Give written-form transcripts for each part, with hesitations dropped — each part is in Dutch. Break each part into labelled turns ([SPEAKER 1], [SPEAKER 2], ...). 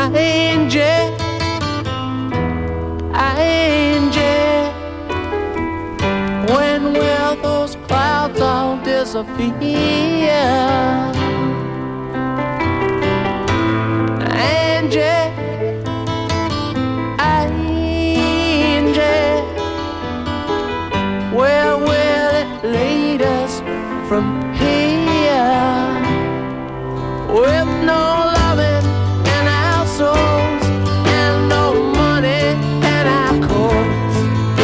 [SPEAKER 1] Angie, Angie, when will those clouds all disappear? Angie, Angie, where will it lead us from here? With no loving in our souls and no money in our courts,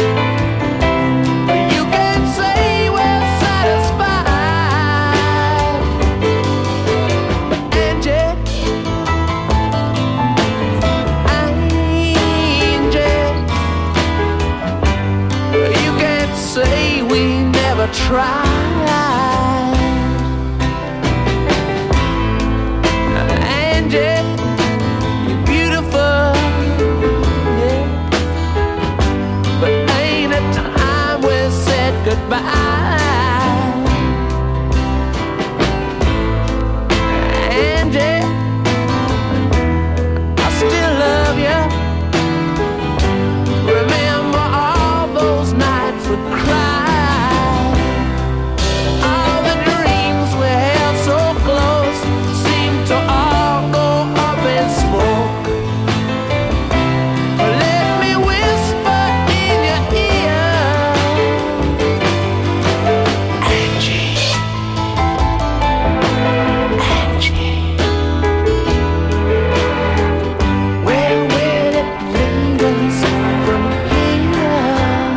[SPEAKER 1] you can say we're satisfied. But Angie, Angie, you can't say we never tried. You're beautiful, yeah, but ain't it time we said goodbye? Angie, I still love you. Remember all those nights we cried, all the dreams we held so close seemed to all go up in smoke. Let me whisper in your ear, Angie, Angie, where will it lead us from here?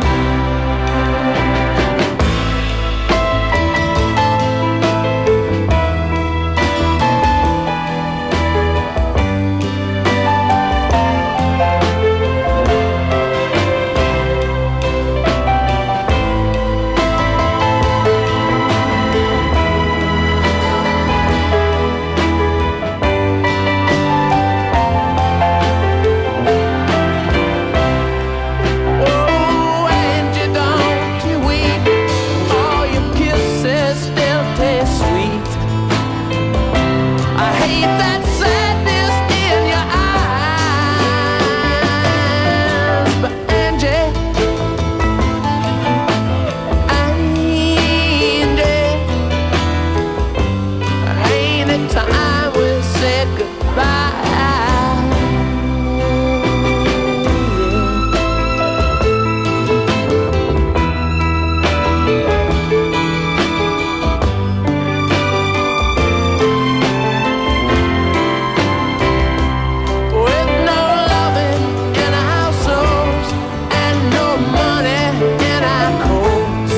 [SPEAKER 1] Oh, Angie, don't you weep. All your kisses still taste sweet. I hate that sadness in your eyes. But Angie, Angie, ain't it time we said goodbye? With no loving in our souls and no money in our coats,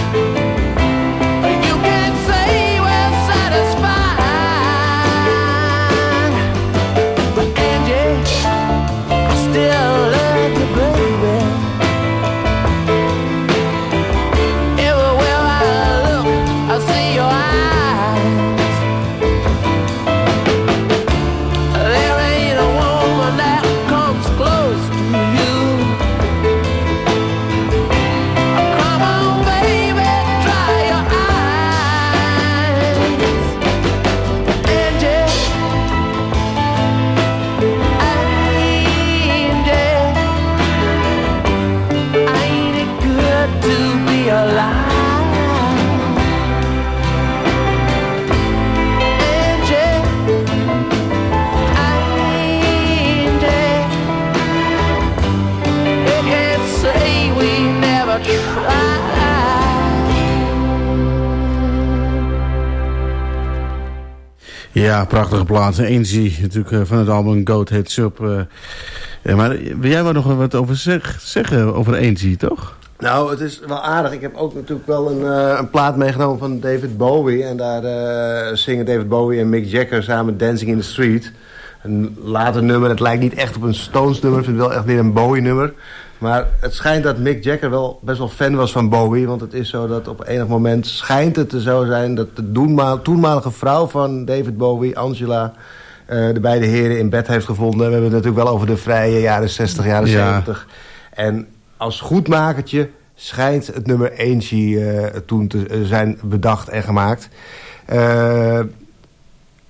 [SPEAKER 1] you can't say we're satisfied. But Angie, I still love you, baby. Everywhere I look, I see your eyes. There ain't a woman that comes close to you. Come on, baby, dry your eyes. Angie, Angie, ain't it good to be alive? Angie, Angie, you can't say we never tried.
[SPEAKER 2] Ja, prachtige plaat. Angie, natuurlijk van het album Goat Heads Up. Maar jij wou nog wat over zeggen over Angie, toch?
[SPEAKER 3] Nou, het is wel aardig. Ik heb ook natuurlijk wel een plaat meegenomen van David Bowie. En daar zingen David Bowie en Mick Jagger samen Dancing in the Street. Een later nummer. Het lijkt niet echt op een Stones nummer. Ik vind het wel echt weer een Bowie nummer. Maar het schijnt dat Mick Jagger wel best wel fan was van Bowie. Want het is zo dat op enig moment schijnt het te zo zijn dat de toenmalige vrouw van David Bowie, Angela, de beide heren in bed heeft gevonden. We hebben het natuurlijk wel over de vrije jaren 60, jaren 70. En als goedmakertje schijnt het nummer Angie toen te zijn bedacht en gemaakt.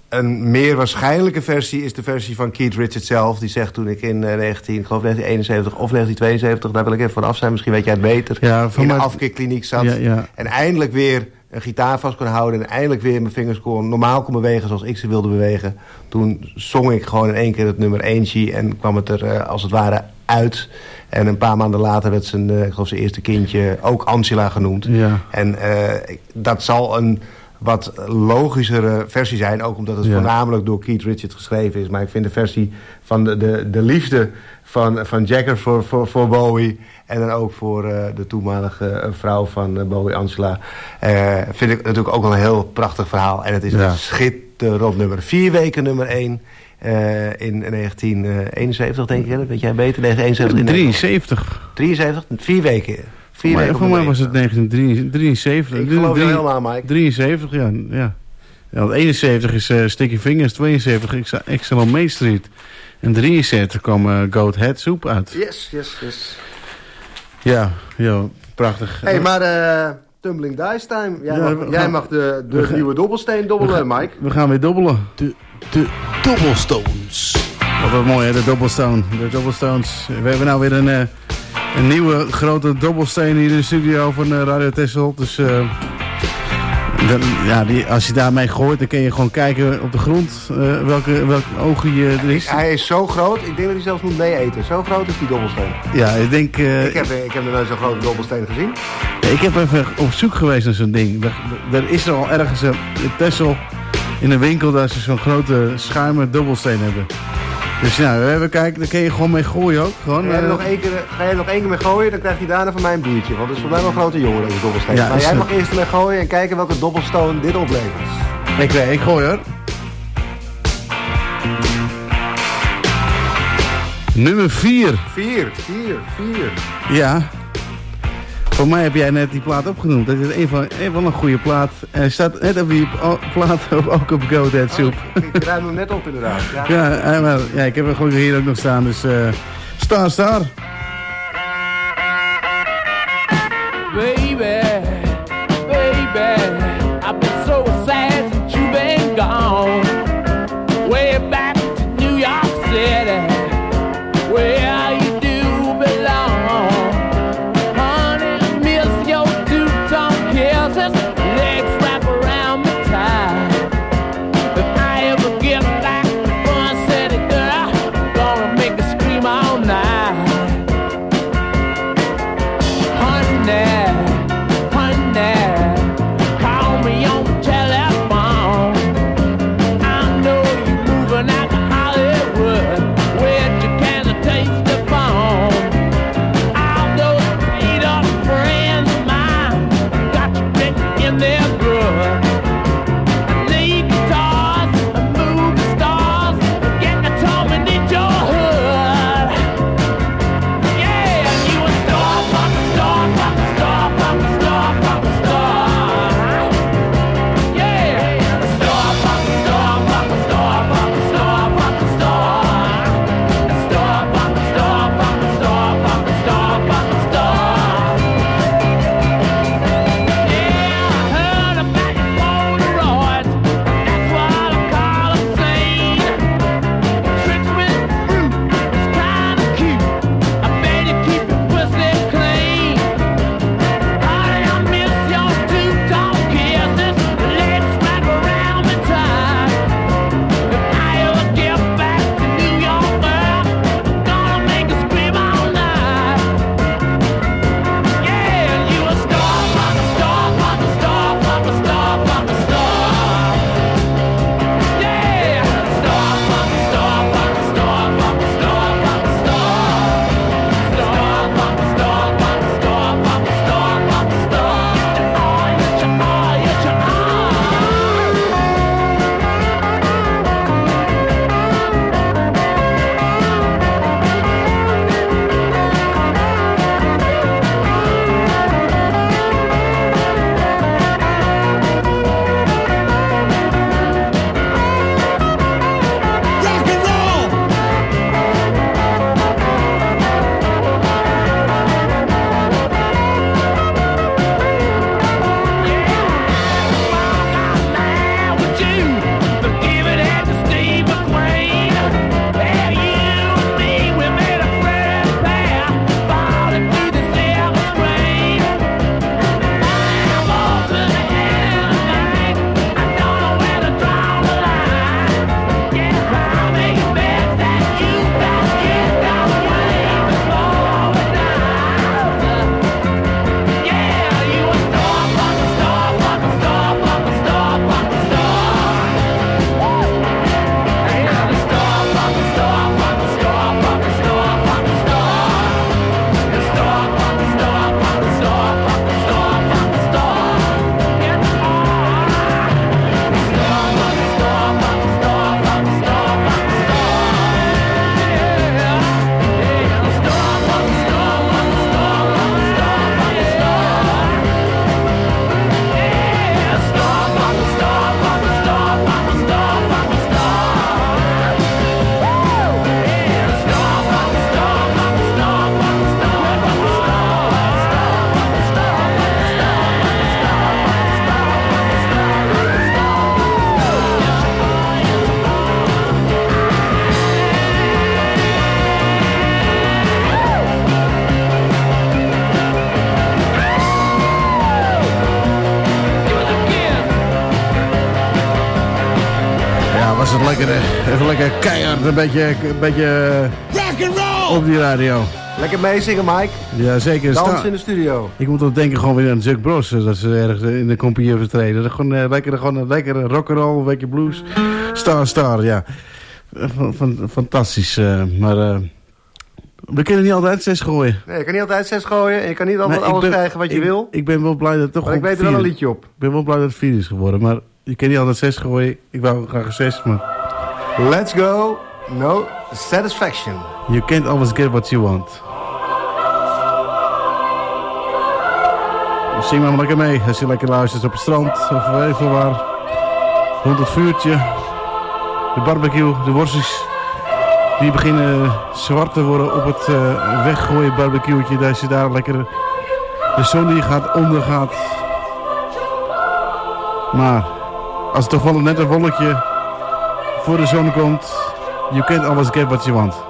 [SPEAKER 3] een meer waarschijnlijke versie is de versie van Keith Richards zelf. Die zegt toen ik in 1971 of 1972... daar wil ik even van af zijn, misschien weet jij het beter... in een afkikkliniek zat. En eindelijk weer een gitaar vast kon houden... en eindelijk weer mijn vingers normaal kon bewegen zoals ik ze wilde bewegen. Toen zong ik gewoon in één keer het nummer Angie... en kwam het er als het ware uit. En een paar maanden later werd zijn eerste kindje ook Angela genoemd. Ja. En dat zal een wat logischere versie zijn. Ook omdat het voornamelijk door Keith Richards geschreven is. Maar ik vind de versie van de liefde van Jagger voor Bowie... en dan ook voor de toenmalige vrouw van Bowie, Angela... vind ik natuurlijk ook wel een heel prachtig verhaal. En het is een schitterend nummer. 4 weken nummer 1... in 1971 denk ik, hè? Weet jij beter?
[SPEAKER 2] 1973.
[SPEAKER 3] 73, 4 weken.
[SPEAKER 2] Voor mij was het 1973.
[SPEAKER 3] Ik geloof je helemaal, Mike.
[SPEAKER 2] 73, ja. Want 71 is Sticky Fingers, 72 XL Main Street. En 73 kwam Goat Head Soup uit.
[SPEAKER 3] Yes.
[SPEAKER 2] Ja, prachtig.
[SPEAKER 3] Hey, maar Tumbling Dice Time. Jij mag de nieuwe dobbelsteen dobbelen, Mike.
[SPEAKER 2] We gaan weer dobbelen.
[SPEAKER 4] De Dobbelstones.
[SPEAKER 2] Wat mooi, hè, de Dobblestone. De Dobblestones. We hebben nou weer een nieuwe grote dobbelsteen hier in de studio van Radio Texel. Dus als je daarmee gooit, dan kun je gewoon kijken op de grond welk oogje er is.
[SPEAKER 3] Hij is zo groot, ik denk dat hij zelfs moet mee eten. Zo groot is die dobbelsteen.
[SPEAKER 2] Ja, ik denk...
[SPEAKER 3] Ik heb nog nooit zo'n grote dobbelsteen gezien.
[SPEAKER 2] Ik heb even op zoek geweest naar zo'n ding. Er is er al ergens in Texel in een winkel dat ze zo'n grote schuimen dobbelsteen hebben. Dus even kijken, daar kun je gewoon mee gooien ook. Gewoon,
[SPEAKER 3] ga je er nog één keer mee gooien, dan krijg je daarna van mij een biertje. Want het is voor mij wel een grote jongen, deze dobbelsteen. Ja, maar jij mag eerst ermee gooien en kijken welke dobbelstone dit oplevert.
[SPEAKER 2] Ik gooi hoor. Nummer 4.
[SPEAKER 3] 4.
[SPEAKER 2] Ja. Voor mij heb jij net die plaat opgenoemd. Dat is een van een goede plaat. En hij staat net op die plaat ook op Goat Head Soup.
[SPEAKER 3] Ik ruim hem net op inderdaad.
[SPEAKER 2] Ja, ik heb hem gewoon hier ook nog staan. Dus Star.
[SPEAKER 1] Baby, I've been so sad since you've been gone. Way back to New York City, where you do belong. Honey, miss your two-tongue kisses, legs wrap around me tight. If I ever get back to Fun City, girl, gonna make her scream all night. Honey, call me on the telephone. I know you're moving out
[SPEAKER 2] Even lekker keihard, een beetje op die radio.
[SPEAKER 3] Lekker meezingen, Mike.
[SPEAKER 2] Ja, zeker.
[SPEAKER 3] Dans in de studio.
[SPEAKER 2] Ik moet dan denken gewoon weer aan Chuck Bros. Dat ze ergens in de compagnie vertreden. Gewoon lekker rock'n'roll, een beetje blues. Star, ja. Fantastisch. Maar we kunnen niet altijd 6 gooien.
[SPEAKER 3] Nee, je kan niet altijd 6 gooien. En je kan niet altijd alles krijgen wat je wil.
[SPEAKER 2] Ik ben wel blij dat het toch
[SPEAKER 3] maar ik weet er wel een liedje op.
[SPEAKER 2] Ik ben wel blij dat het 4 is geworden. Maar je kan niet altijd 6 gooien. Ik wou graag een 6, maar...
[SPEAKER 3] Let's go. No satisfaction.
[SPEAKER 2] You can't always get what you want. Zing maar lekker mee als je lekker luistert op het strand of even waar. Rond het vuurtje. De barbecue, de worstjes. Die beginnen zwart te worden op het weggooien barbecue'tje. Dat je daar lekker de zon die gaat ondergaat. Maar als het toch wel net een wolkje voor de zon komt. You can't always get what you want.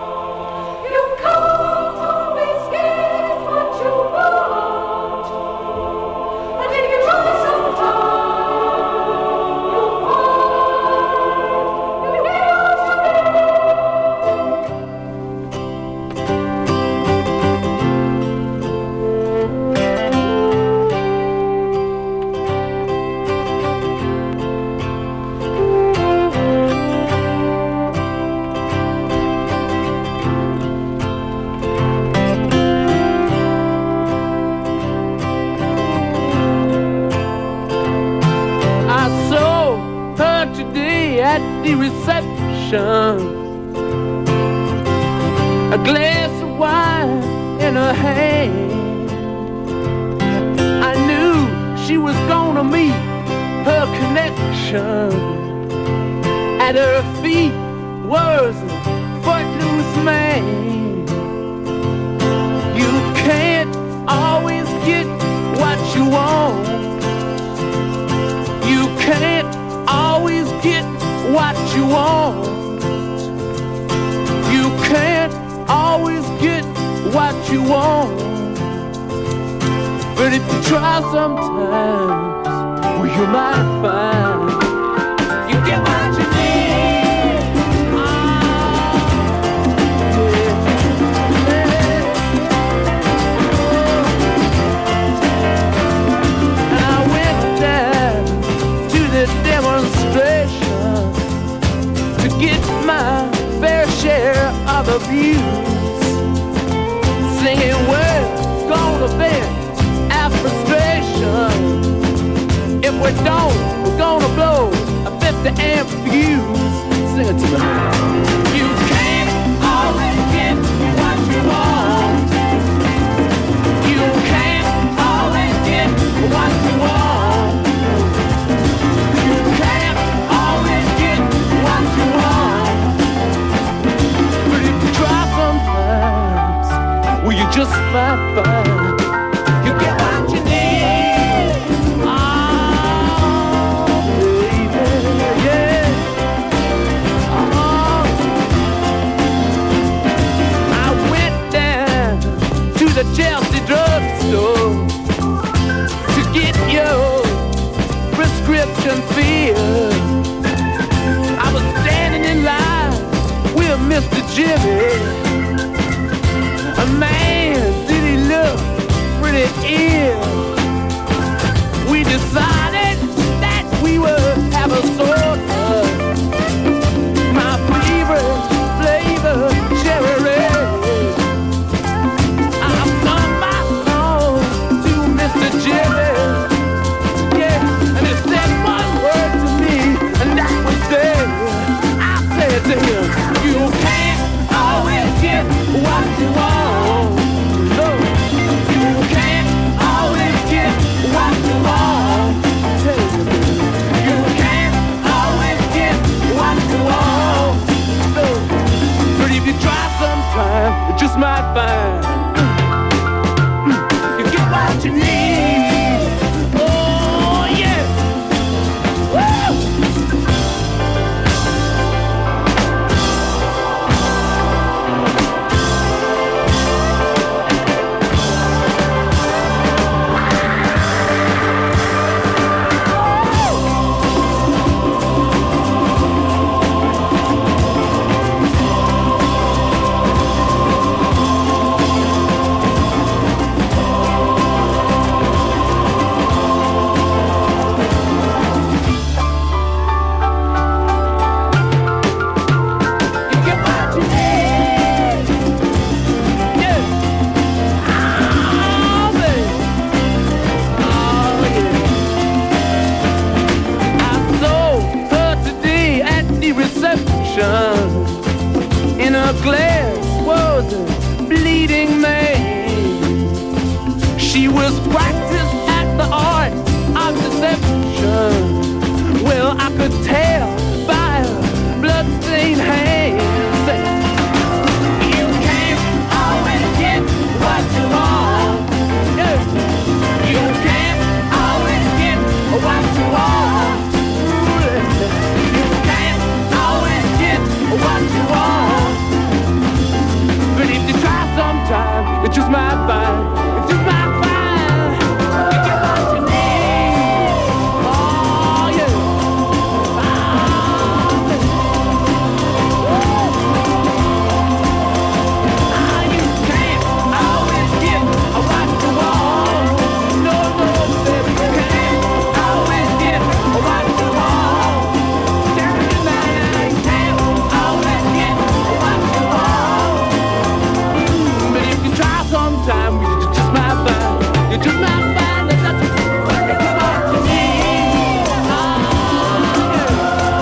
[SPEAKER 1] A glass of wine in her hand. I knew she was gonna meet her connection. At her feet was a footloose man. You can't always get what you want. You can't always get what you want. You can't always get what you want. But if you try sometimes, well, you might find you get what you need. Oh, yeah. And I went down to the demonstration to get my fair share of abuse, singing we're gonna vent our frustration. If we don't, we're gonna blow a 50 amp fuse. Sing it to me. You can't always get what you want. You can't always get what you want. You can't always get what you want. Try sometimes, well, you just might find you get what you need. Oh, baby, yeah. Oh. I went down to the Chelsea drugstore to get your prescription filled. I was standing in line with Mr. Jimmy. A man, did he look pretty ill? We decided that we would have a soda. My favorite flavor, cherry red. I sung my song to Mr. Jimmy. Yeah, and he said one word to me, and that was there. I said to him, you can't always get what you want. No, you can't always get what you want. You can't always get what you want. No, but if you try sometime, you just might find you get what you need. Oh yeah. Woo! her glass was a bleeding man. She was practiced at the art of deception. Well, I could tell by her bloodstained hands. You can't always get what you want. Yeah. You can't always get what you want. You can't always get what you want. But if you try sometime, you just might find. You just might find. You get what you need. Oh yeah. You can't always get what you want. No, no, baby, you can't always get what you want. You can't always get what you want. But if you try sometime, you just might find. You just might find that that's what you need. Oh, yeah.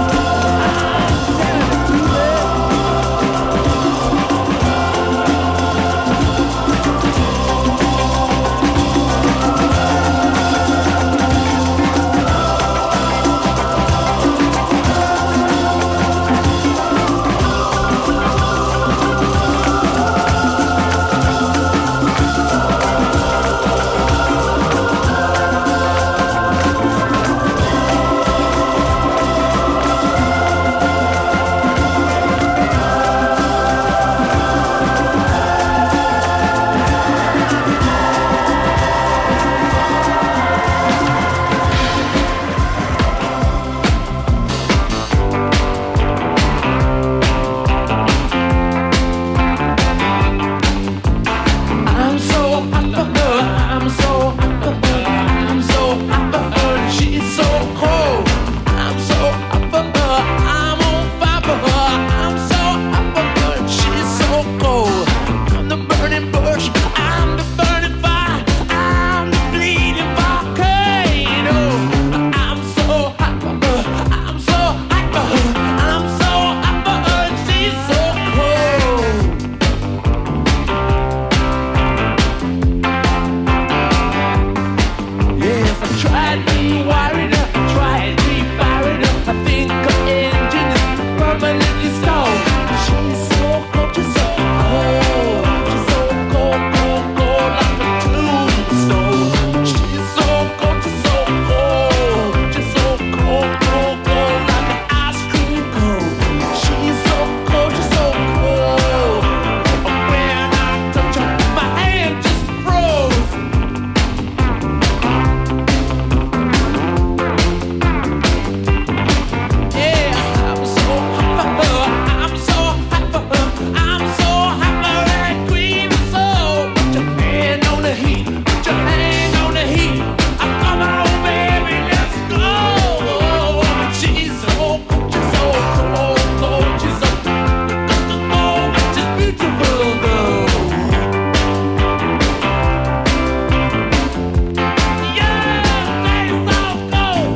[SPEAKER 1] I'm so hot for her, I'm so hot for her, I'm so hot for her, she's so cold. I'm so hot for her, I'm on fire for her, I'm so hot for her, she's so cold. I'm the burning bush, I'm the burning fire, I'm the bleeding volcano. I'm so hot for her, I'm so hot for her, I'm so hot for her, she's so cold. Yes, I tried rewiring her, tried refiring her. I think her engine is permanently stalled. She's so cold, she's so cold. She's so cold, cold, cold like a tombstone. She's so cold, she's so cold. She's so cold, cold, cold like an ice cream cone. She's so cold, she's so cold. When I touch her, my hand just froze. Yeah, I'm so hot for her. I'm so hot for her. I'm so hot for that queen of soul. Put your hand on the heat. Put your hand on the heat. Come on, baby, let's go. She's so cold. She's so cold, cold. She's so cold. She's beautiful, though. Yeah, she's so cold.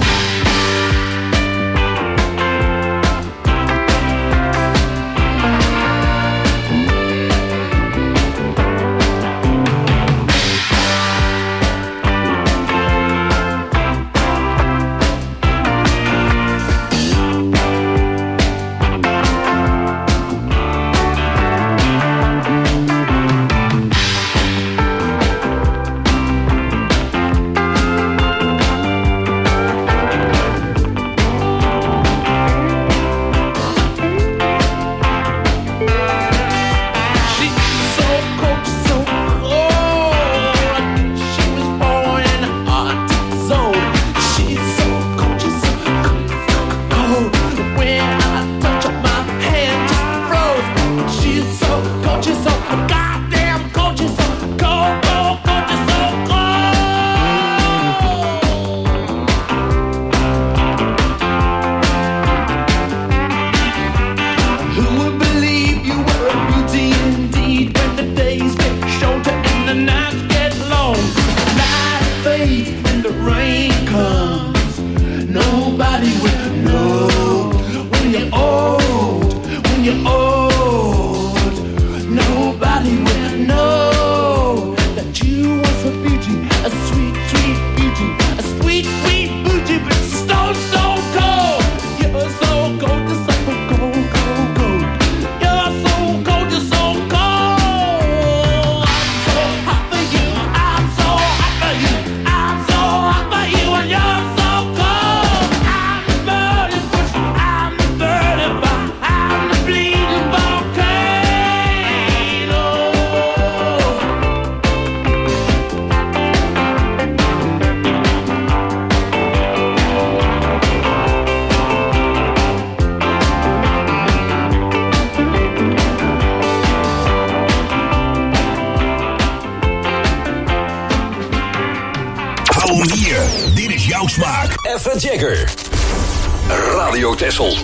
[SPEAKER 1] She's so cold, she's so cold. She was born in a hot zone. She's so cold, she's so cold. When I touch her, my hand just froze. She's so cold, she's so goddamn cold. She's so cold, cold, cold. She's so cold. Who would believe you were a beauty indeed when the days get shorter and the nights get long? Light fades and the rain comes. Nobody will know when you're old, when you're old.
[SPEAKER 5] jouw smaak. Even Jagger. Radio Texel.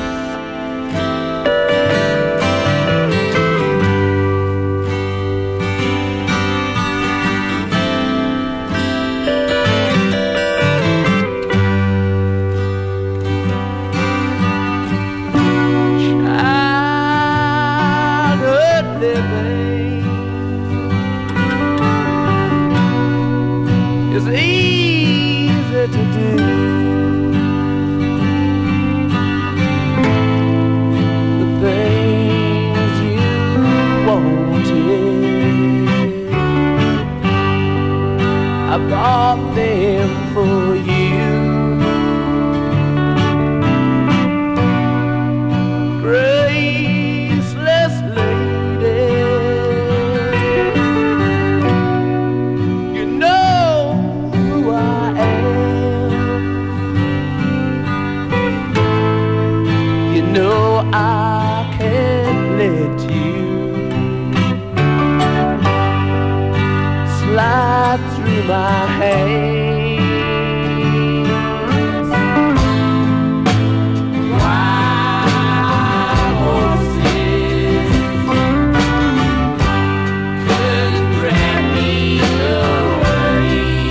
[SPEAKER 1] I bought them for you. Graceless lady, you know who I am. You know I can't let you slide through my hands. Wild horses couldn't grab me away.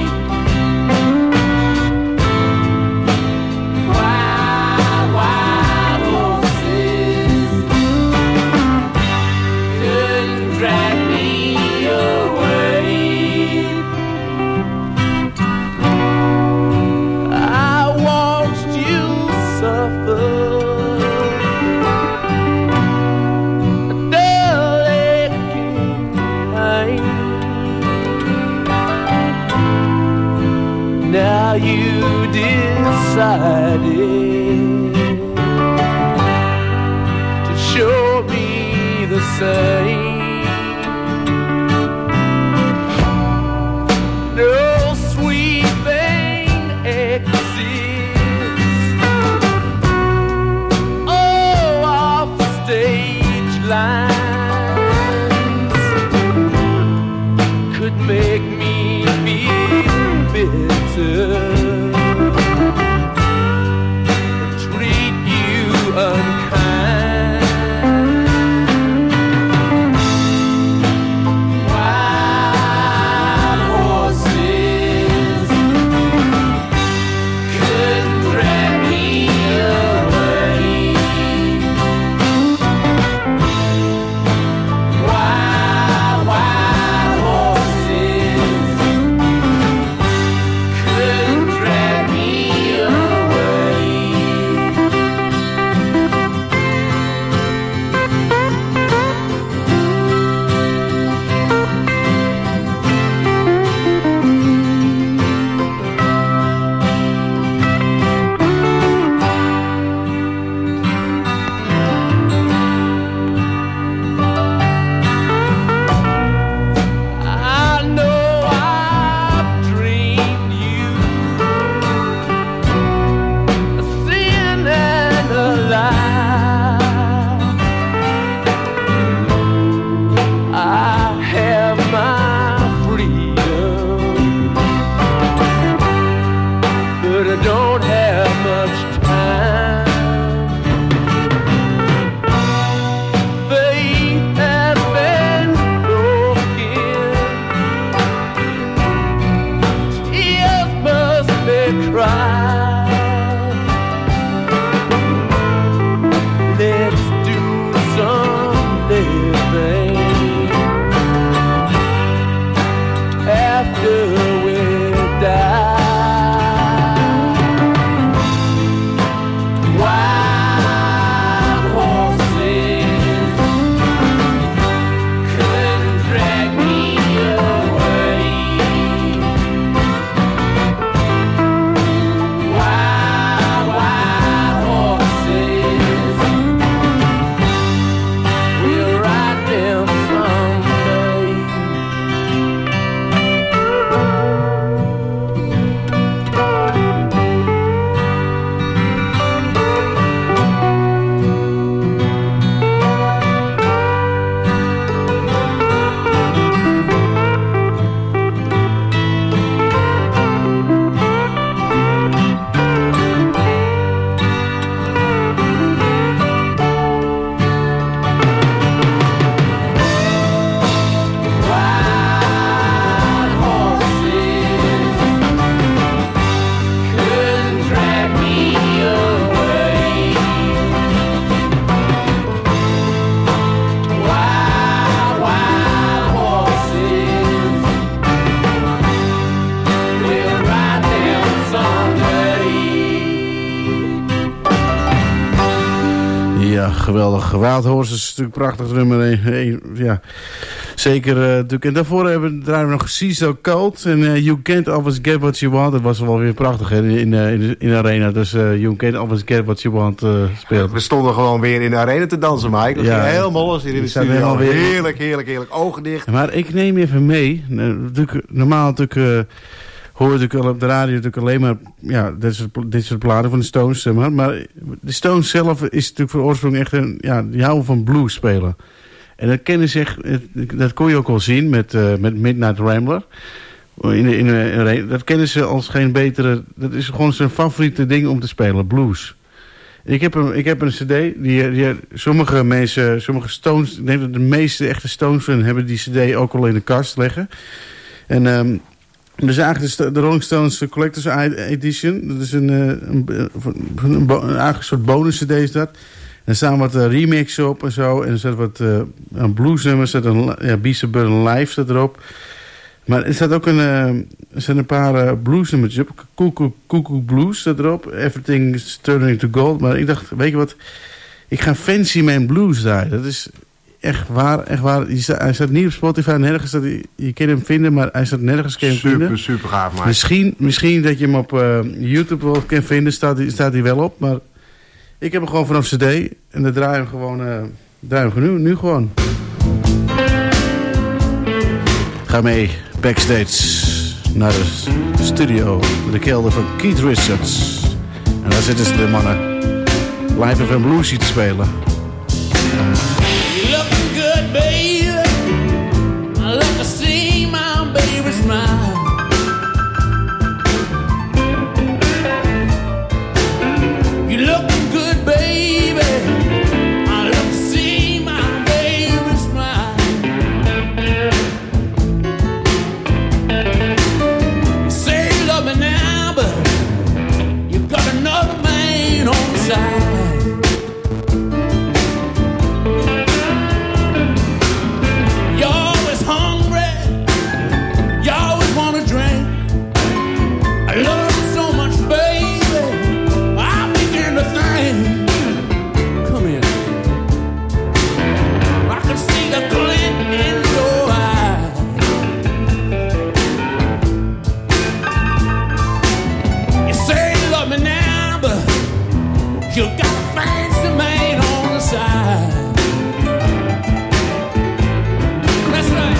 [SPEAKER 1] Wild horses couldn't drag me away. I watched you suffer a dull aching pain. Now you decided to show me the same. No sweet thing exists. Oh, off stage lines could make me feel bitter, treat you unkind.
[SPEAKER 2] geweldig. Wild Horses is natuurlijk prachtig nummer 1. Ja, zeker. En daarvoor draaien we nog CISO Cult. En You Can't Always Get What You Want. Dat was wel weer prachtig hè, in de arena. Dus You Can't Always Get What You Want speelt.
[SPEAKER 3] We stonden gewoon weer in de arena te dansen, Mike. Dat ging helemaal los hier in de studio. Heerlijk, heerlijk, heerlijk. Ogen dicht.
[SPEAKER 2] Maar ik neem je even mee. Normaal natuurlijk... hoor je natuurlijk al op de radio natuurlijk alleen maar dit soort platen van de Stones. Zeg maar de Stones zelf is natuurlijk voor oorsprong echt die houden van blues spelen. En dat kennen ze echt, dat kon je ook al zien met Midnight Rambler. Dat kennen ze als geen betere, dat is gewoon zijn favoriete ding om te spelen, blues. Ik heb een cd, die sommige mensen, sommige Stones, ik denk dat de meeste echte Stones hebben die cd ook al in de kast liggen. En dus eigenlijk de Rolling Stones Collector's Edition. Dat is een soort bonus cd is dat. Er staan wat remixen op en zo. En er staat wat bluesnummers. Er staat Beast of Burden Live staat erop. Maar er staat ook er zijn een paar bluesnummers op. Cuckoo Blues staat erop. Everything is Turning to Gold. Maar ik dacht, weet je wat? Ik ga Fancy Man Blues draaien. Dat is... Echt waar. Hij staat niet op Spotify, nergens. Je kan hem vinden, maar hij staat nergens vinden.
[SPEAKER 3] Super gaaf, man.
[SPEAKER 2] Misschien dat je hem op YouTube wel kan vinden, staat hij wel op. Maar ik heb hem gewoon vanaf CD. En dan draai hem gewoon nu gewoon. Ga mee backstage naar de studio. De kelder van Keith Richards. En daar zitten ze de mannen live FM Bluesie te spelen.
[SPEAKER 1] Baby, I love to see my baby smile. You looking good, baby. I love to see my baby smile. You say you love me now, but you've got another man on the side. You got a fancy man on the side. That's right.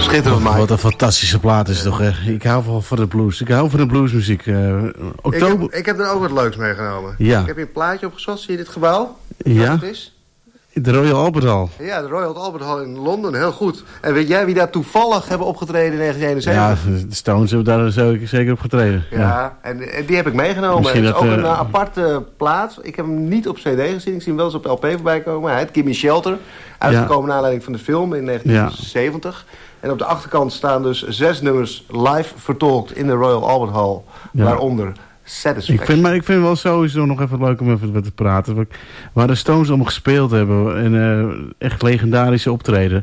[SPEAKER 3] Schitterend, Mike.
[SPEAKER 2] Wat een fantastische plaat is het toch, hè? Ik hou wel van de blues. Ik hou van de bluesmuziek. Oktober...
[SPEAKER 3] Ik heb er ook wat leuks meegenomen.
[SPEAKER 2] Ja.
[SPEAKER 3] Ik heb hier een plaatje opgezocht. Zie je dit gebouw?
[SPEAKER 2] Ja.
[SPEAKER 3] Wat het is?
[SPEAKER 2] De Royal Albert Hall.
[SPEAKER 3] Ja, de Royal Albert Hall in Londen. Heel goed. En weet jij wie daar toevallig hebben opgetreden in 1971?
[SPEAKER 2] Ja, de Stones hebben daar zeker op getreden.
[SPEAKER 3] Ja, en die heb ik meegenomen.
[SPEAKER 2] Misschien
[SPEAKER 3] Het is
[SPEAKER 2] dat,
[SPEAKER 3] ook een aparte plaat. Ik heb hem niet op cd gezien. Ik zie hem wel eens op LP voorbij komen. Hij heet Gimme Shelter. Uitgekomen naar aanleiding van de film in 1970. Ja. En op de achterkant staan dus 6 nummers live vertolkt in de Royal Albert Hall. Ja. Waaronder Satisfaction.
[SPEAKER 2] Ik vind wel sowieso nog even leuk om even te praten. Waar de Stones allemaal gespeeld hebben. En echt legendarische optreden.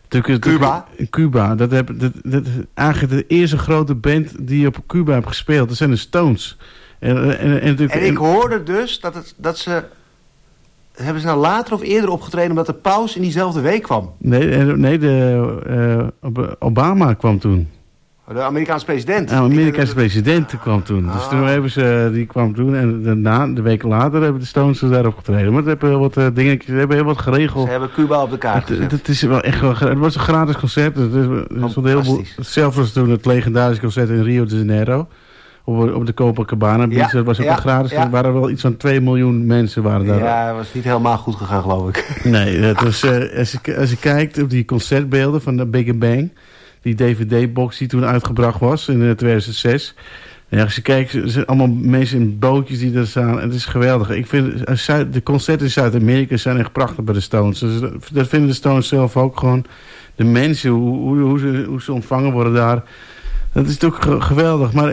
[SPEAKER 2] Cuba. Dat is eigenlijk de eerste grote band die op Cuba heeft gespeeld. Dat zijn de Stones. En
[SPEAKER 3] ik hoorde dus dat ze... Hebben ze nou later of eerder opgetreden omdat de paus in diezelfde week kwam?
[SPEAKER 2] Nee, Obama kwam toen.
[SPEAKER 3] De Amerikaanse president?
[SPEAKER 2] De Amerikaanse president kwam toen. Dus toen die kwam toen. En daarna, de weken later, hebben de Stones daarop getreden. Maar ze hebben heel wat dingetjes, ze hebben heel wat geregeld.
[SPEAKER 3] Ze hebben Cuba op de kaart gezet.
[SPEAKER 2] Het is wel echt wel... Het was een gratis concert. Hetzelfde als toen het legendarische concert in Rio de Janeiro. Op de Copacabana Beach. Dat was ook gratis. Er waren wel iets van 2 miljoen mensen waren daar.
[SPEAKER 3] Ja, het was niet helemaal goed gegaan, geloof ik.
[SPEAKER 2] Nee, het was, als je kijkt op die concertbeelden van de Big Bang... die DVD-box die toen uitgebracht was in 2006... Ja, als je kijkt, er zijn allemaal mensen in bootjes die daar staan. Het is geweldig. Ik vind, de concerten in Zuid-Amerika zijn echt prachtig bij de Stones. Dus dat vinden de Stones zelf ook gewoon. De mensen, hoe ze ontvangen worden daar. Dat is natuurlijk geweldig. Maar...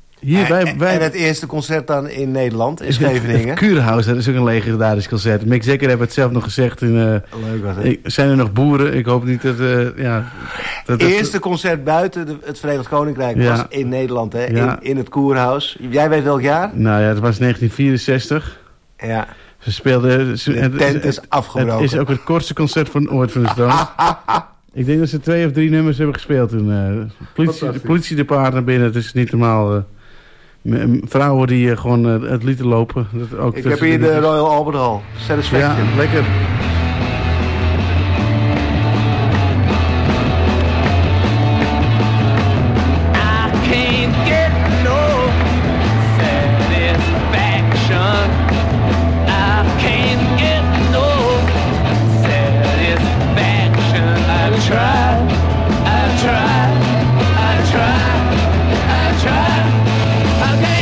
[SPEAKER 3] En het eerste concert dan in Nederland, in Scheveningen.
[SPEAKER 2] Het Kurenhuis, dat is ook een legendarisch concert. Mick Jagger heeft het zelf nog gezegd. Leuk
[SPEAKER 3] was het.
[SPEAKER 2] Zijn er nog boeren? Ik hoop niet dat...
[SPEAKER 3] Het eerste concert buiten het Verenigd Koninkrijk was in Nederland, hè? Ja. In het Kurenhuis. Jij weet welk jaar?
[SPEAKER 2] Nou ja, het was 1964.
[SPEAKER 3] Ja.
[SPEAKER 2] Ze speelden...
[SPEAKER 3] De tent is afgebroken.
[SPEAKER 2] Het is ook het kortste concert van ooit van de Stones. Ik denk dat ze 2 of 3 nummers hebben gespeeld toen. De politie de paard naar binnen, het is niet normaal... vrouwen die gewoon het lieten lopen.
[SPEAKER 3] Ik heb hier de Royal Albert Hall. Satisfaction.
[SPEAKER 2] Ja, lekker.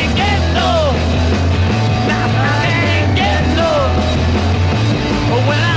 [SPEAKER 1] When I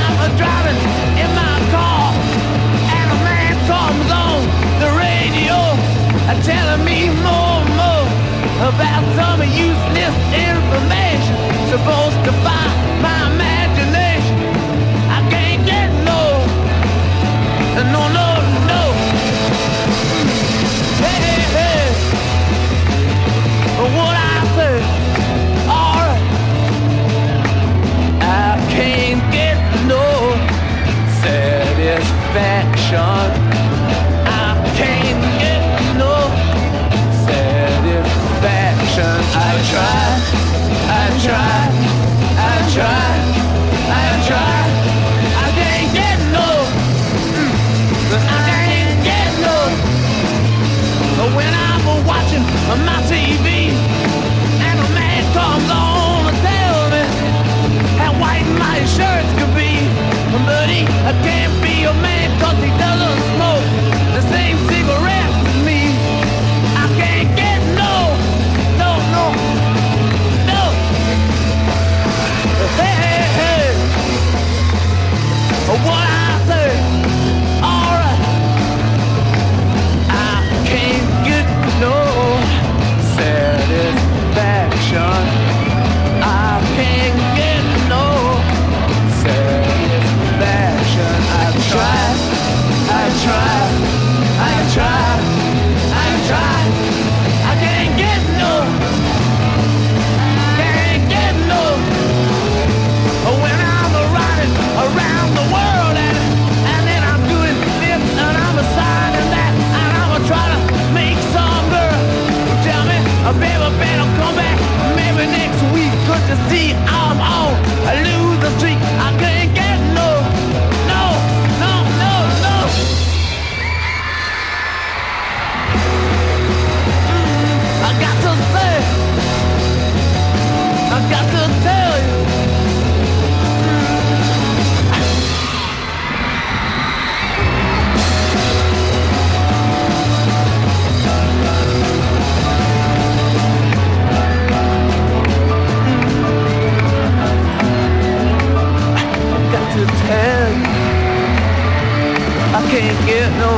[SPEAKER 1] can't get no.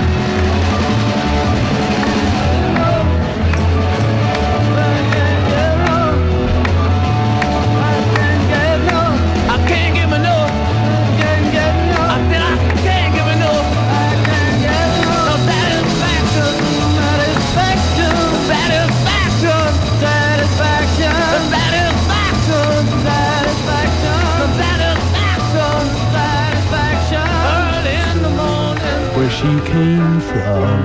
[SPEAKER 4] She came from.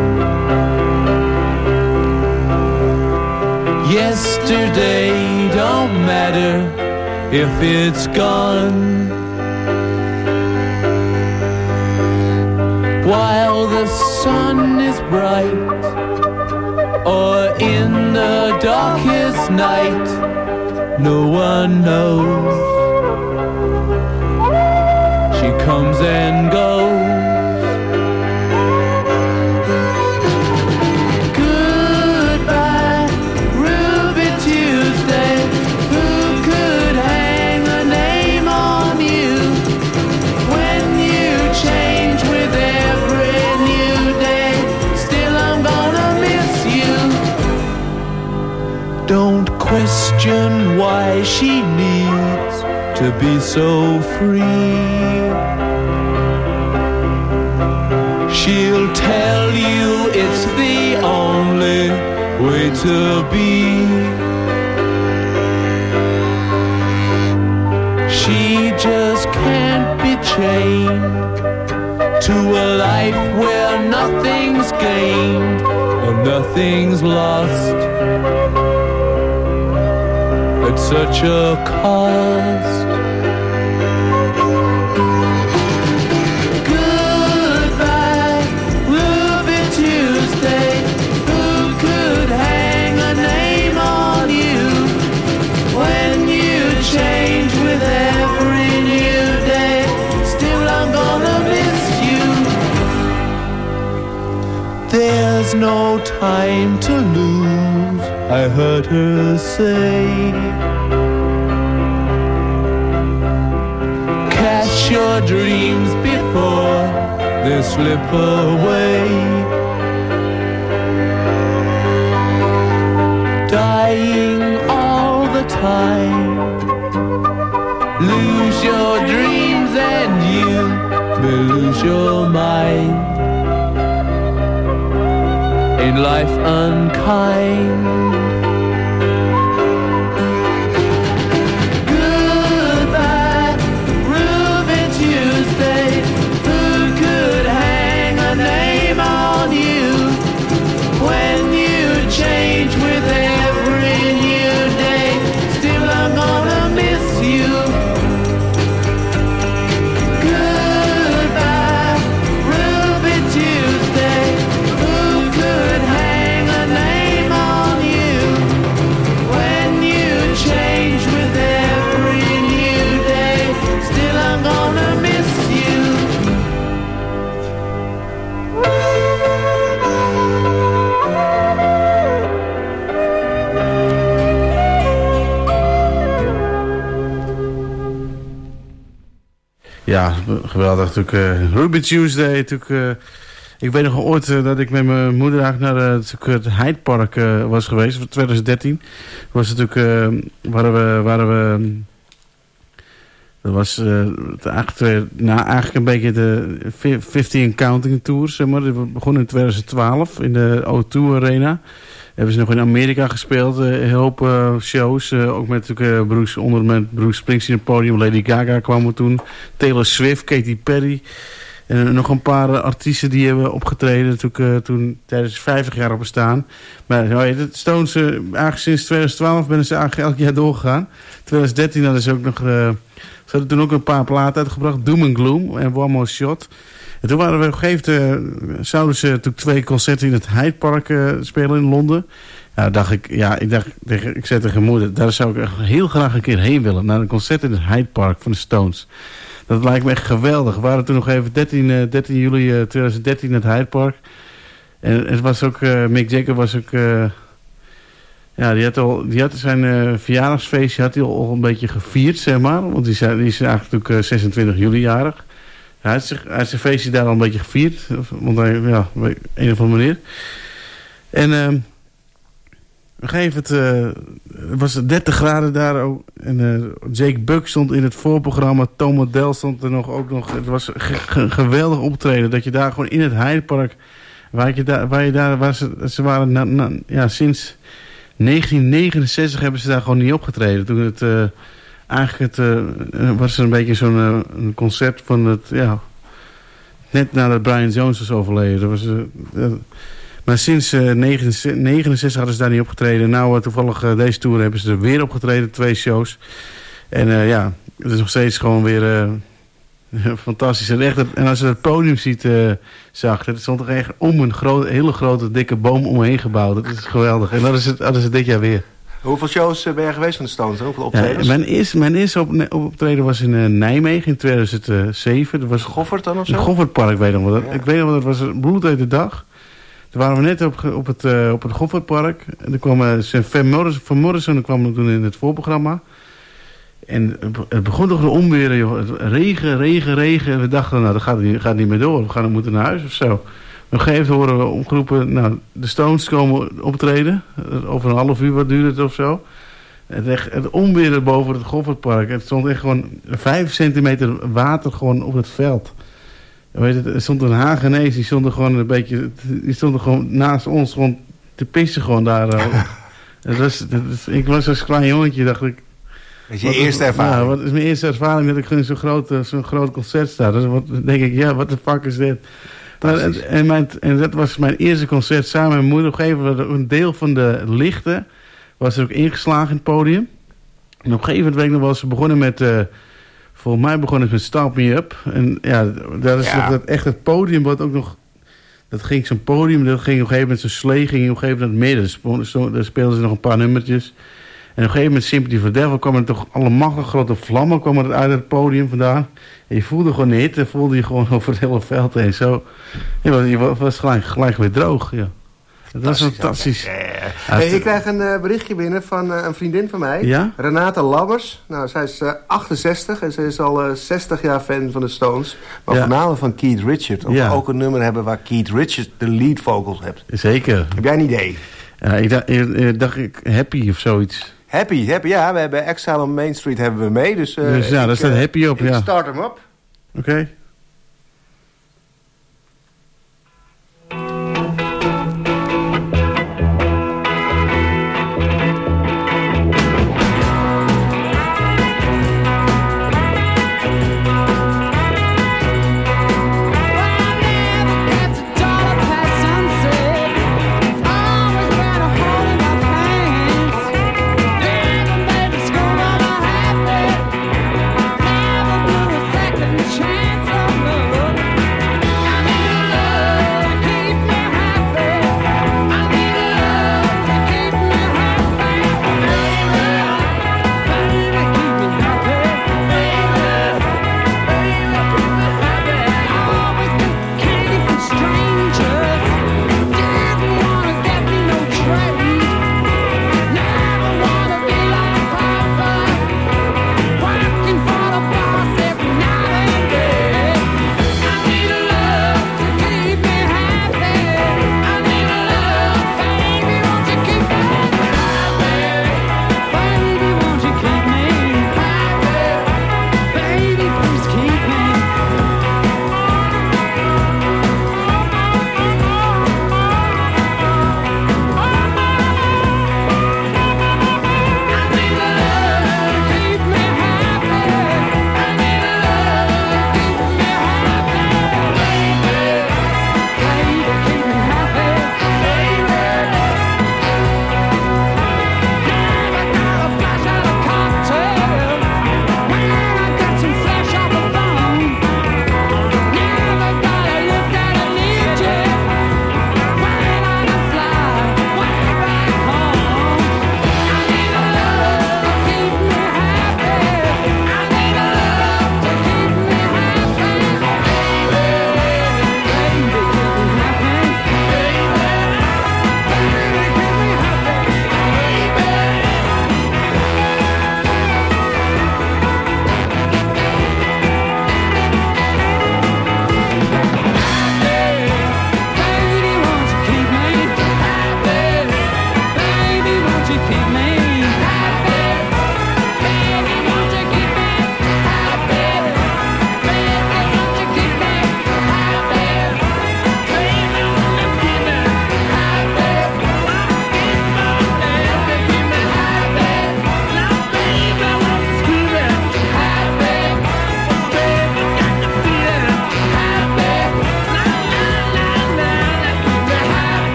[SPEAKER 1] Yesterday don't matter if it's gone. While the sun is bright, or in the darkest night, no one knows. She comes and goes. Don't question why she needs to be so free. She'll tell you it's the only way to be. She just can't be chained to a life where nothing's gained and nothing's lost. At such a cost. Goodbye, Ruby Tuesday. Who could hang a name on you when you change with every new day? Still I'm gonna miss you. There's no time to lose, I heard her say. Catch your dreams before they slip away. Dying all the time. Lose your dreams and you may lose your mind. Ain't life unkind?
[SPEAKER 2] Ja, geweldig natuurlijk. Ruby Tuesday natuurlijk. Ik weet nog ooit dat ik met mijn moeder eigenlijk naar het Hyde Park was geweest. Voor 2013. Was het natuurlijk, waren we dat was eigenlijk een beetje de 50 Counting Tour, zeg maar. Dat begon in 2012 in de O2 Arena. Hebben ze nog in Amerika gespeeld, een hoop shows. Ook met Bruce Springsteen op het podium. Lady Gaga kwam er toen. Taylor Swift, Katy Perry. En nog een paar artiesten die hebben opgetreden natuurlijk, toen tijdens 50 jaar op bestaan. Maar de Stones, eigenlijk sinds 2012 ben ze eigenlijk elk jaar doorgegaan. 2013 hadden ze ook nog... ze hadden toen ook een paar platen uitgebracht. Doom and Gloom en One More Shot. En toen waren we op een gegeven moment... zouden ze natuurlijk 2 concerten in het Hyde Park spelen in Londen. Ja, ik zei tegen mijn moeder... daar zou ik echt heel graag een keer heen willen. Naar een concert in het Hyde Park van de Stones. Dat lijkt me echt geweldig. We waren toen nog even 13 juli 2013 in het Hyde Park. En het was ook... Mick Jagger was ook... die had zijn verjaardagsfeestje had hij al een beetje gevierd, zeg maar. Want die is eigenlijk 26 juli jarig. Hij had zijn feestje daar al een beetje gevierd. Want hij, ja, op een of andere manier. En op een gegeven moment was het 30 graden daar ook. En Jake Buck stond in het voorprogramma. Tom Model stond er ook nog. Het was een geweldig optreden. Dat je daar gewoon in het Heidepark... Ze waren sinds 1969 hebben ze daar gewoon niet opgetreden. Toen het... was er een beetje zo'n concert van het... Ja, net nadat Brian Jones was overleden. Dat was... Maar sinds 1969 hadden ze daar niet opgetreden. Nou, toevallig deze tour hebben ze er weer opgetreden. 2 shows. En het is nog steeds gewoon weer fantastisch. En als je het podium zag, het stond er echt om een hele grote, dikke boom omheen gebouwd. Dat is geweldig. En dat is het dit jaar weer.
[SPEAKER 3] Hoeveel shows ben je geweest van de Stones? Hoeveel optredens?
[SPEAKER 2] Ja, mijn eerste optreden was in Nijmegen in 2007. Dat was
[SPEAKER 3] Goffert dan of zo?
[SPEAKER 2] Het Goffertpark, weet ik nog wel.
[SPEAKER 3] Ja.
[SPEAKER 2] Ik weet nog wel, dat was een bloedhete dag. Toen waren we net op het Goffertpark. En toen kwam Van Morrison kwam toen in het voorprogramma. En het begon toch een onweer, joh. Regen. En we dachten, nou, dat gaat niet meer door. We moeten naar huis of zo. Op een gegeven moment horen we omgeroepen, nou, de Stones komen optreden. Over een half uur, wat duurt het of zo. Het onweer boven het Goffertpark. Het stond echt gewoon 5 centimeter water gewoon op het veld. Weet je, er stond een Hagenees, die stond er gewoon naast ons gewoon te pissen gewoon daar. Ik was als klein jongetje, dacht ik.
[SPEAKER 3] Dat is je eerste ervaring?
[SPEAKER 2] Ja, wat is mijn eerste ervaring dat ik zo'n groot concert sta. Dus wat denk ik, ja, wat de fuck is dit? En dat was mijn eerste concert samen met mijn moeder. Op een gegeven moment, een deel van de lichten was er ook ingeslagen in het podium. En op een gegeven moment weet ik nog wel, ze begonnen met... Volgens mij begon het met Stamp Me Up. En ja, daar is nog echt het podium wat ook nog... Dat ging zo'n podium, dat ging op een gegeven moment zo'n slee, ging op een gegeven moment naar het midden. Daar speelden ze nog een paar nummertjes. En op een gegeven moment Sympathy for the Devil kwam er toch alle machtige grote vlammen kwamen er uit het podium vandaan. En je voelde gewoon een hitte, voelde je gewoon over het hele veld heen. Zo, je was gelijk weer droog, ja. Dat was fantastisch.
[SPEAKER 3] Ja. Ik krijg een berichtje binnen van een vriendin van mij.
[SPEAKER 2] Ja?
[SPEAKER 3] Renate Lammers. Nou, zij is 68 en ze is al 60 jaar fan van de Stones. Maar voornamelijk van Keith Richards. Of we ook een nummer hebben waar Keith Richards de lead vocals hebt.
[SPEAKER 2] Zeker.
[SPEAKER 3] Heb jij een idee?
[SPEAKER 2] Ja, ik dacht Happy of zoiets.
[SPEAKER 3] Happy, ja. We hebben Exile on Main Street hebben we mee. Dus
[SPEAKER 2] ja, daar staat Happy op, ja.
[SPEAKER 3] Start hem op.
[SPEAKER 2] Oké.
[SPEAKER 1] Chance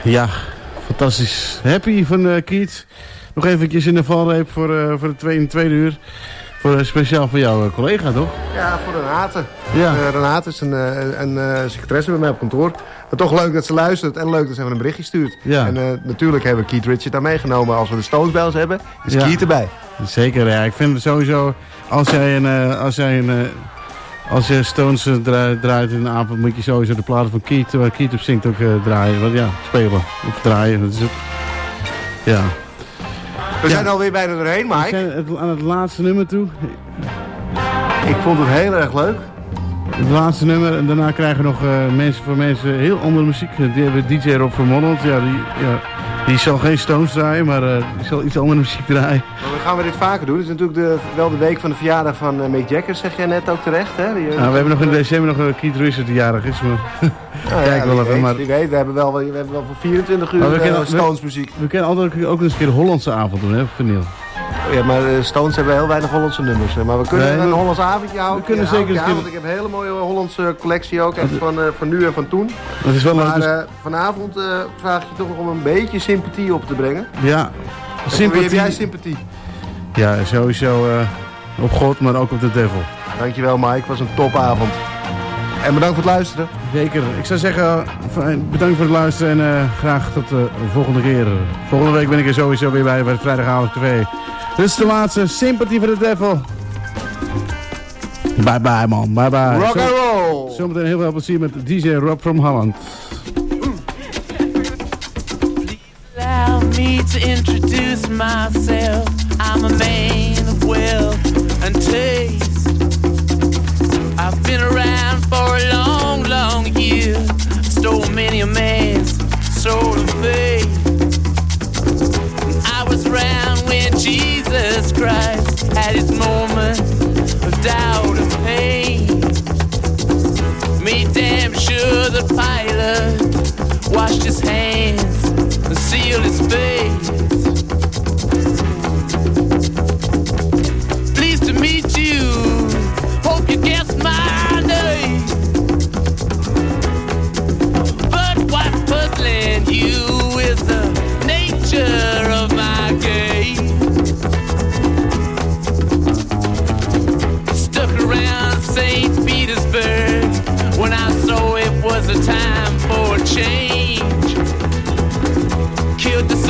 [SPEAKER 2] Ja, fantastisch. Happy van Keith. Nog eventjes in de valreep voor de tweede uur. Speciaal voor jouw collega, toch?
[SPEAKER 3] Ja, voor Renate.
[SPEAKER 2] Ja.
[SPEAKER 3] Renate is een secretaresse bij mij op kantoor. Maar toch leuk dat ze luistert en leuk dat ze even een berichtje stuurt.
[SPEAKER 2] Ja.
[SPEAKER 3] En natuurlijk hebben we Keith Richards daar meegenomen. Als we de Stones bij ons hebben, is
[SPEAKER 2] Ja.
[SPEAKER 3] Keith erbij.
[SPEAKER 2] Zeker, ja. Ik vind het sowieso, als je Stones draait in de avond, moet je sowieso de platen van Keith, waar Keith op zingt, ook draaien. Want ja, spelen of draaien, dat is het. Ja.
[SPEAKER 3] We zijn alweer bijna doorheen,
[SPEAKER 2] We
[SPEAKER 3] Mike.
[SPEAKER 2] zijn aan het laatste nummer toe.
[SPEAKER 3] Ik vond het heel erg leuk.
[SPEAKER 2] Het laatste nummer en daarna krijgen we nog mensen heel andere muziek. Die hebben DJ Rob van Holland. Die zal geen Stones draaien, maar die zal iets andere muziek draaien.
[SPEAKER 3] Maar we gaan dit vaker doen. Het is natuurlijk wel de week van de verjaardag van Mick Jagger, zeg jij net ook terecht. Hè?
[SPEAKER 2] We hebben nog in december nog Keith Richards die jarig is. Maar kijk wel even. Maar
[SPEAKER 3] wie weet, we hebben wel voor 24 uur Stones muziek.
[SPEAKER 2] we kunnen altijd ook eens een keer een Hollandse avond doen, hè, vinyl.
[SPEAKER 3] Ja, maar Stones hebben heel weinig Hollandse nummers. Maar we kunnen een Hollands avondje houden.
[SPEAKER 2] We kunnen zeker eens
[SPEAKER 3] want ik heb een hele mooie Hollandse collectie ook. Echt van nu en van toen.
[SPEAKER 2] Dat is wel leuk.
[SPEAKER 3] Maar vanavond vraag je toch nog om een beetje sympathie op te brengen.
[SPEAKER 2] Ja,
[SPEAKER 3] Wie heb jij sympathie?
[SPEAKER 2] Ja, sowieso op God, maar ook op de devil.
[SPEAKER 3] Dankjewel Mike, het was een topavond. En bedankt voor het luisteren.
[SPEAKER 2] Zeker. Ik zou zeggen, bedankt voor het luisteren en graag tot de volgende keer. Volgende week ben ik er sowieso weer bij het Vrijdagavond TV. Dit is de laatste, Sympathy for the Devil. Bye bye man, bye bye.
[SPEAKER 3] Rock and roll!
[SPEAKER 2] Zometeen heel veel plezier met DJ Rob from Holland.
[SPEAKER 1] Allow me to introduce myself. I'm a man of wealth and taste. I've been around for a long, long year. Stole many a man's soul of faith. I was around when Jesus Christ had his moment of doubt and pain. Made damn sure the pilot washed his hands and sealed his face. Pleased to meet you. Hope you guessed my name. But what's puzzling you is the nature of my game. Stuck around St. Petersburg when I saw it was a time for a change. Killed the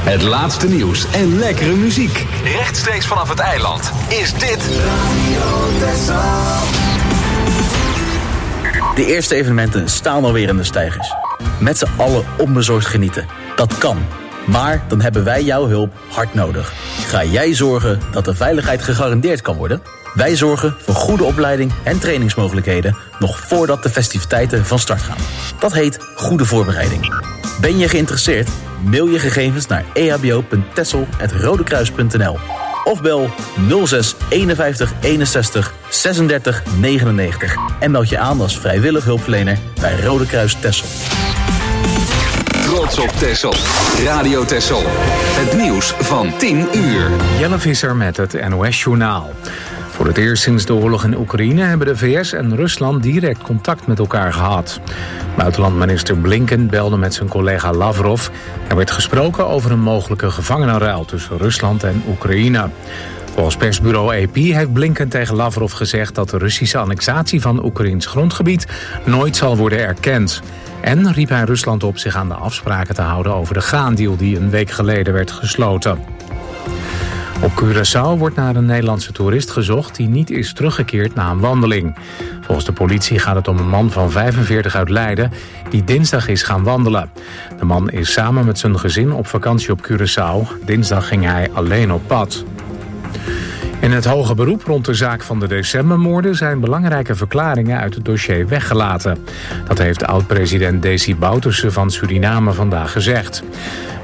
[SPEAKER 5] Het laatste nieuws en lekkere muziek. Rechtstreeks vanaf het eiland is dit Radio Texel.
[SPEAKER 6] De eerste evenementen staan alweer in de steigers. Met z'n allen onbezorgd genieten. Dat kan. Maar dan hebben wij jouw hulp hard nodig. Ga jij zorgen dat de veiligheid gegarandeerd kan worden? Wij zorgen voor goede opleiding en trainingsmogelijkheden nog voordat de festiviteiten van start gaan. Dat heet goede voorbereiding. Ben je geïnteresseerd? Mail je gegevens naar ehbo.texel@rodekruis.nl of bel 06 51 61 36 99 en meld je aan als vrijwillig hulpverlener bij Rode Kruis Texel.
[SPEAKER 5] Trots op Texel. Radio Texel. Het nieuws van 10 uur.
[SPEAKER 7] Jelle Visser met het NOS-journaal. Voor het eerst sinds de oorlog in Oekraïne hebben de VS en Rusland direct contact met elkaar gehad. Buitenlandminister Blinken belde met zijn collega Lavrov. Er werd gesproken over een mogelijke gevangenenruil tussen Rusland en Oekraïne. Volgens persbureau AP heeft Blinken tegen Lavrov gezegd dat de Russische annexatie van Oekraïns grondgebied nooit zal worden erkend. En riep hij Rusland op zich aan de afspraken te houden over de graandeal die een week geleden werd gesloten. Op Curaçao wordt naar een Nederlandse toerist gezocht die niet is teruggekeerd na een wandeling. Volgens de politie gaat het om een man van 45 uit Leiden die dinsdag is gaan wandelen. De man is samen met zijn gezin op vakantie op Curaçao. Dinsdag ging hij alleen op pad. In het hoge beroep rond de zaak van de decembermoorden zijn belangrijke verklaringen uit het dossier weggelaten. Dat heeft oud-president Desi Bouterse van Suriname vandaag gezegd.